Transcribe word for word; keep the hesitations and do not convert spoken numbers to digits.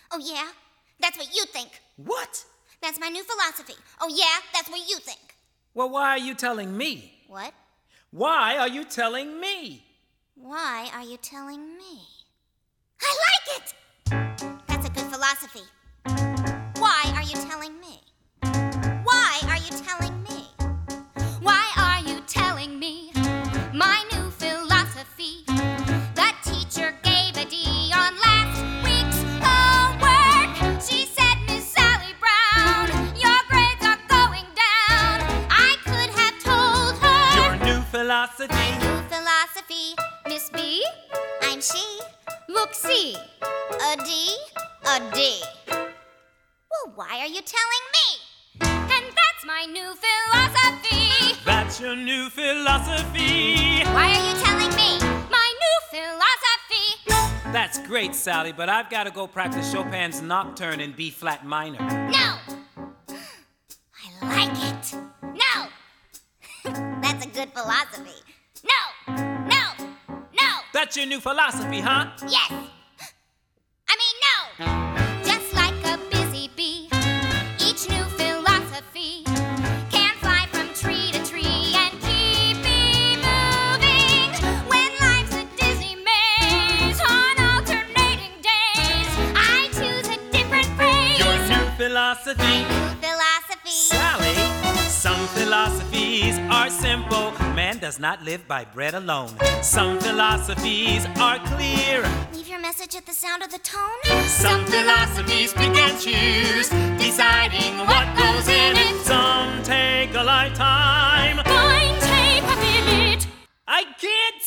Oh, yeah? That's what you think. What? That's my new philosophy. Oh, yeah? That's what you think. Well, why are you telling me? What? Why are you telling me? Why are you telling me? I like it! That's a good philosophy. Why are you telling me? Why are you telling me? Why are you telling me my new philosophy? The teacher gave a D on last week's homework. She said, Miss Sally Brown, your grades are going down. I could have told her. Your new philosophy. My new philosophy. Miss B, I'm she. look, see. A D. A D. Well, why are you telling me? And that's my new philosophy. That's your new philosophy. Why are you telling me? My new philosophy. That's great, Sally, but I've got to go practice Chopin's Nocturne in B flat minor. No! I like it. No! That's a good philosophy. No! No! No! That's your new philosophy, huh? Yes! I mean, no! Just like a busy bee, each new philosophy can fly from tree to tree and keep me moving. When life's a dizzy maze on alternating days, I choose a different phrase. Your new philosophy. New philosophy. Sally, some philosophies are simple. Man does not live by bread alone. Some philosophies are clear. Leave your message at the sound of the tone. Some philosophies pick and choose, deciding what goes in it. Some take a lifetime. Mine take a minute. I can't